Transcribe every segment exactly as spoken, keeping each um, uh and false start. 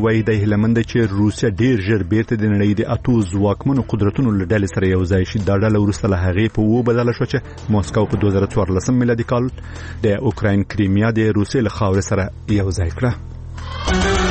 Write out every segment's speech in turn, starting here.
وایي د هیلمند چې روسیا ډیر ژر بیرته د نړۍ د اتو ځواکمنو قدرتونو له ډلې سره یو ځای شي. دا ډله وروسته له هغې په و بدله شوه چې ماسکو په دوه زره څوارلس میلادي کال د اوکراین کریمیا د روسیې له خاورې سره یو ځای کړه.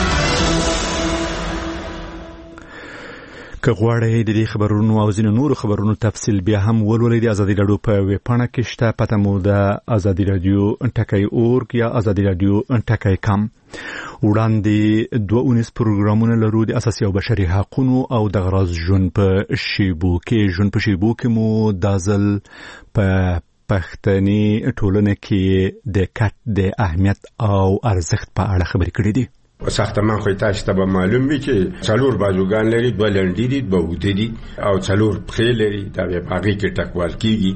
که غواړئ د دې خبرونو او ځینو نورو خبرونو تفصیل بیا هم ولولئ د ازادي راډیو په ویب پاڼه کې شته. پته مو د ازادي راډیو ټکی اورګ یا ازادي راډیو ټکی کام. وړاندې دوه اونیز پروګرامونه لرو د اساسي او بشري حقوقو او د غراض ژوند په شیبو کې. ژوند په شیبو کې مو د ځل په پښتني ټولنه کې د کټ د اهمیت او ارزښت په اړه خبرې کړې دي. ساختمان خو تاسو ته معلوم وي چې څلور بازوګان لري، دوه لنډې دي، دوه اوږدې دي او څلور پښې لري. دا به هغه کې ټکوال کیږي.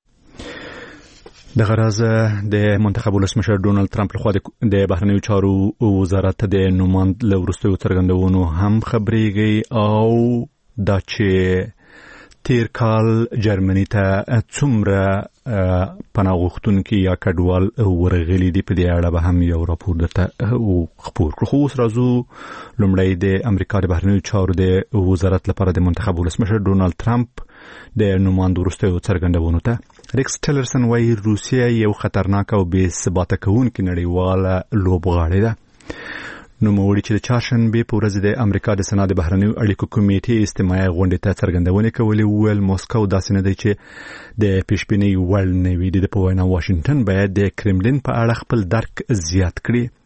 د غرض د منتخب ولسمشر ډونالد ترامپ لخوا د بهرنیو چارو وزارت د نوماند له وروستیو څرګندونو هم خبرېږي او دا چې تیر کال جرمني ته څومره پناه غوښتونکي یا کډوال ورغلي دي په دې اړه به هم یو راپور درته خپور کړو. خو اوس راځو لومړی د امریکا د بهرنیو چارو د وزارت لپاره د منتخب ولسمشر ډونالد ترامپ د نوماند وروستیو څرګندونو ته. ریکس ټیلرسن وايي روسیه یو خطرناک او بې ثباته کوونکی نړیواله لوبغاړې ده. نو موړي چې د چهارشنبه په ورځ د امریکا د سنا د بهرنیو اړیکو کمیټې استماعي غونډې ته څرګندونې کولې. ویل ماسکو داسې نه دی چې د پیشبینۍ وړ نه وي. د په وینا واشنگټن باید د کرملین په اړه خپل درک زیات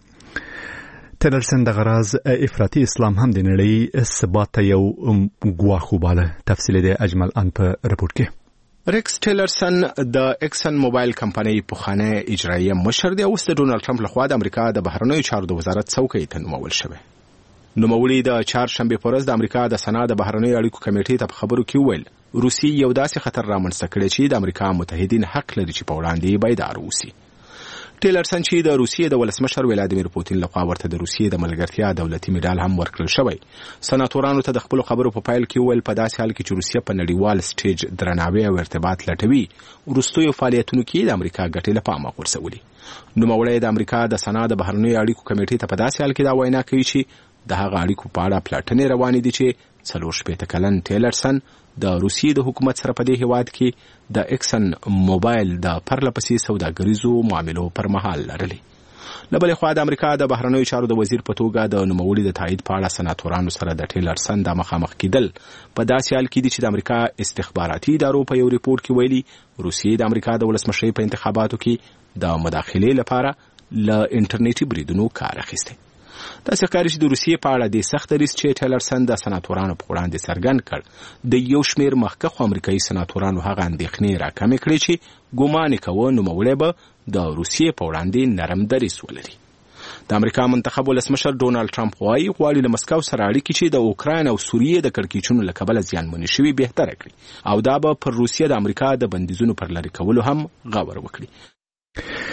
کړي. ټیلرسن د غراض افراطي اسلام هم د نړۍ ثبات ته یو ګواښ وباله. تفصیل د اجمل ان په رپورت کې. ریکس ټیلرسن د ایکسن موبایل کمپنۍ پخوانی اجرایي مشر دی او اوس د ډونالد ټرمپ لخوا د امریکا د بهرنیو چارو د وزارت څوکۍ ته نومول شوی. نوموړي د چهارشنبه په ورځ د امریکا د سنا د بهرنیو اړیکو کمیټې ته په خبرو کې وویل روسیې یو داسې خطر رامنځته کړی چې د امریکا متحدین حق لري چې په وړاندې بیدار اوسي. ټیلرسن چې د روسیې د ولسمشر ولادیمیر پوتین لخوا ورته د روسیې د ملګرتیا دولتي میډال هم ورکړل شوی. سناتورانو ته د خپل خبرو په پایل کې ویل په داسې حال کې چې روسیه په نړیوال سټیج درناوی او ارتباط لټوي وروستیو فعالیتونو کې د امریکا ګټې له پامه غورځولي. نوموړی د امریکا د سنا د بهرنیو اړیکو کمیټې ته په داسې حال کې دا وینا کوي چې د هغه اړیکو په اړه پلاټنې روانې دي چې څلور شپېته کلن ټیلرسن د روسیې د حکومت سره په دې هیواد کې د ایکسن موبایل د پرله پسې سوداګریزو معاملو پر مهال لرلي. له بلې خوا د امریکا د بهرنیو چارو د وزیر په توګه د نوموړي د تایید په اړه سناتورانو سره د ټیلرسن د مخامخ کېدل په داسې حال کې دي چې د امریکا استخباراتي ادارو په یو ریپورت کې ویلي روسیې د امریکا د ولسمشرۍ په انتخاباتو کې د مداخلې لپاره له انټرنیټي بریدونو کار اخیستی. داسې ښکاري چې د روسیې په اړه د سخت دریځ چې ټیلرسن د سناتورانو په وړاندې څرګند کړ د یو شمېر مخکښو امریکایي سناتورانو هغه اندېښنې راکمې کړې چې ګومان یې کوه نوموړی به د روسیې په وړاندې نرم دریځ ولري. د امریکا منتخب ولسمشر ډونالد ټرمپ وایي غواړي له مسکو سره اړیکې چې د اوکراین او سوریې د کړکېچونو له کبله زیانمنې شوي بهتره کړي او دا به پر روسیې د امریکا د بندیزونو پر لرې کولو هم غور وکړي.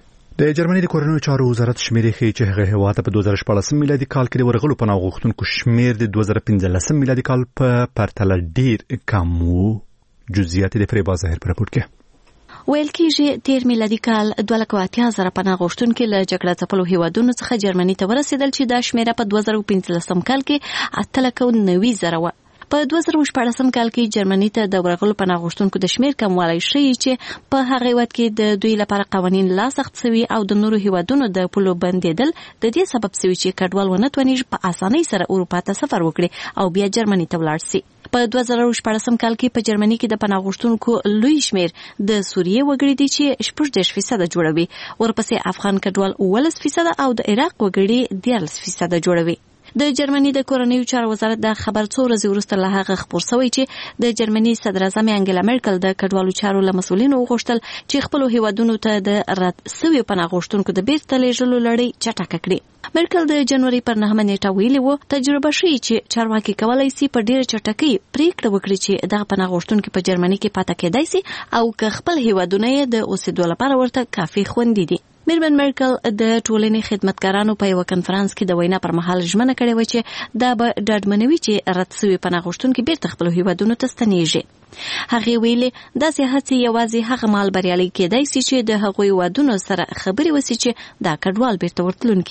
د جرمني د کورنیو چارو وزارت شمیرې ښیي چې هغه هېواد ته په دوه زره شپاړسم میلادي کال کې د ورغلو پناه غوښتونکو شمېر د دوه زره پنځلسم میلادي کال په پرتله ډېر کم و. جزئیات د فریبا ظاهر په راپور کې ویل کېږي تیر میلادي کال دوه لکه اتیا زره پناه غوښتونکي له جګړه ځپلو هیوادونو څخه جرمني ته ورسېدل چې دا شمېره په دوه زره پنځلسم کال کې اته لکه نوي زره وه. په دوه زره شپاړسم کال کې جرمني ته د ورغلو پناه غوښتونکو د شمېر کموالی ښیي چې په هغه هېواد کې د دوی لپاره قوانین لا سخت سوي او د نورو هېوادونو د پولو بندېدل د دې سبب سوي چې کډوال ونه توانېږي په اسانۍ سره اروپا ته سفر وکړي او بیا جرمني ته ولاړ سي. په دوه زره شپاړسم کال کې په جرمني کې د پناه غوښتونکو لوی شمېر د سوریې وګړي دي چې شپږ دېرش فیصده جوړوي. ورپسې افغان کډوال اوولس فیصده او د عراق وګړي دیارلس فیصده جوړوي. د جرمني د کورنیو چارو وزارت د خبر څو ورځې وروسته له هغه خپور شوی چې د جرمني صدر اعظم انګلا مرکل د کډوالو چارو له مسؤلینو وغوښتل چې خپل هیوادونو ته د رد سوي پناه غوښتونکو د بیرته لیږلو لړۍ چټکه کړي. مرکل د جنوري پر نهمه نیټه ویلي وو تجربه ښیي چې چارواکي کولی سي په ډېره چټکۍ پریکړه وکړي چې دغه پناه غوښتونکي په جرمني کې پاتې کېدای سي او که خپل هیوادونه یې د اوسېدو لپاره ورته کافي خوندي دي. میرمن مرکل د ټولنې خدمتګارانو په یو کنفرانس کې د وینا پر مهال ژمنه کړې و چې دا به ډاډمنوي چې رد سوي پناه غوښتونکي بیرته خپل هیوادونو ته ستنیږي. هغې ویلي داسې هڅې یوازې هغه مهال بریالۍ کېدای سي چې د هغوی هیوادونو سره خبرې وسي چې دا کډوال بیرته ورتلونکي دي.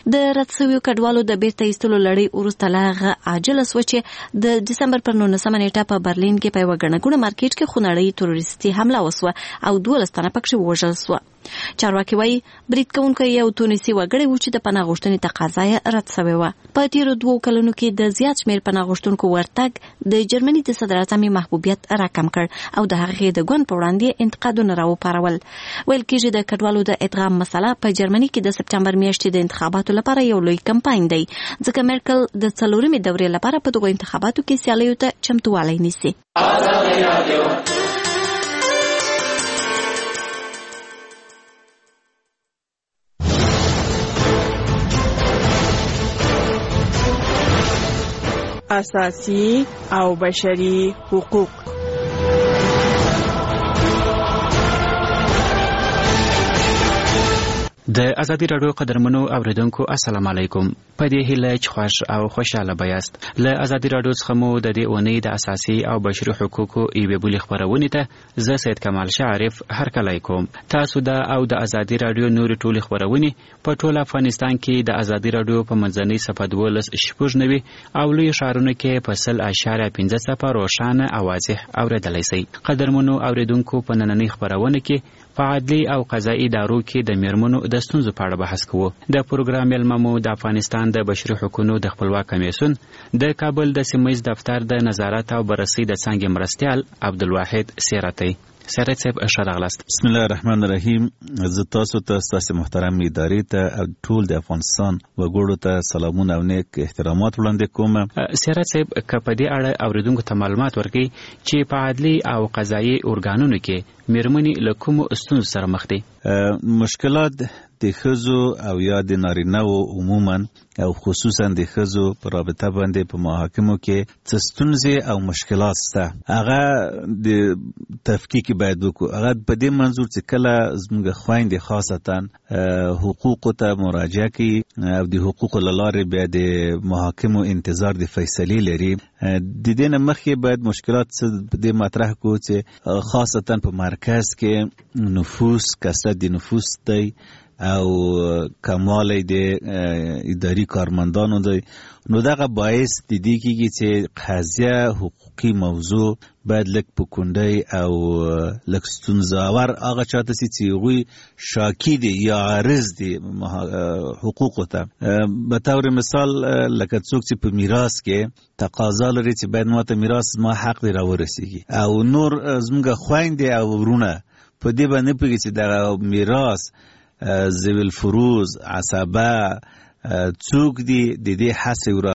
د رد شویو کډوالو د بیرته ایستلو لړۍ وروسته لاغه عاجله سوه چې د ډسمبر پر نولسمه نیټه په برلین کې په یوه ګڼه ګوڼه مارکیټ کې خونړۍ تروریستي حمله وسوه او دولس تنه پکښې ووژل سوه. چارواکي وایي برید کوونکی یو تونسي وګړی و چې د پناه غوښتنې تقاضا یې رد سوې وه. په تېرو دوو کلونو کې د زیات شمېر پناه غوښتونکو ورتګ د جرمني د صدر اعظم محبوبیت راکم کړ او د هغې د ګوند په وړاندې انتقادونه راوپارول. ویل کېږي د کډوالو د ادغام مسله په جرمني کې د سپټمبر میاشتې د انتخاباتو لپاره یو لوی کمپاین دی، ځکه میرکل د څلورمې دورې لپاره په دغو انتخاباتو کې سیالیو ته چمتووالی نیسي. اساسي او بشري حقوق. د ازادي راډیو قدرمنو اوریدونکو السلام علیکم. په دې هیله چې خوښ او خوشاله بیاست. له ازادي راډیو څخه مو د دې اونۍ د اساسي او بشري حقوقو یوې بلې خپرونې ته زه سید کمال شعرف هرکلی کوم. تاسو دا او د ازادي راډیو نورې ټولې خپرونې په ټول افغانستان کې د ازادي راډیو په منځنۍ صفحه دولس شپږ نوي او لوی ښارونو کې په سل اشاریه پنځه څپه روښانه او واضح اوریدلی شئ. قدرمنو اوریدونکو په نننۍ خپرونه کې په عدلي او قضایي ادارو کې د میرمنو د ستونزو په اړه بحث کوو. د پروګرام میلمه مو د افغانستان د بشري حقوقو د خپلواک کمیسیون د کابل د سیمه ییز دفتر د نظارت او بررسي د څانګې مرستیال عبدالواحد سیرتی. سیرت صاحب ښه راغلاست. بسم الله الرحمن الرحیم. زه تاسو ته ستاسو محترم ادارې ته او ټول د افغانستان وګړو ته سلامونه او نیک احترامات وړاندې کوم. سیرت صاحب که په دې اړه اوریدونکو ته معلومات ورکړي چې په عدلي او قضایي ارګانونو کې میرمنې له کومو ستونزو سره مخ دي؟ مشکلات د ښځو او یا د نارینه‌و عموما او خصوصا د ښځو په رابطه باندې په محاکمو کې څه ستونزې او مشکلات شته. هغه د تفکیک باید وکړو. هغه په دې منظور چې کله زموږ خویندې خاصتا حقوقو ته مراجعه کوي او د حقوقو له لارې بیا د محاکمو انتظار د فیصلې لري، د دې نه مخکې باید مشکلات څه په دې مطرح کړو چې خاصتا په مرکز کې نفوس، کثرت د نفوس دی او کمال د اداري کارمندانو دی. نو دغه باعث د دې کېږي چې قضیه حقوقي موضوع باید لږ په کونډۍ او لږ ستونزاور هغه چاته سي چې هغوی شاکي دي یا عارض دي حقوقو ته. به طور مثال لکه څوک چې په میراث کې تقاضا لري چې باید ماته میراث ما حق دی راورسیږي، او نور زموږ خویندې او ورونه په دې باندې پوهېږي چې دغه میراث ذوی الفروض عصبه څوک دي د دې هڅې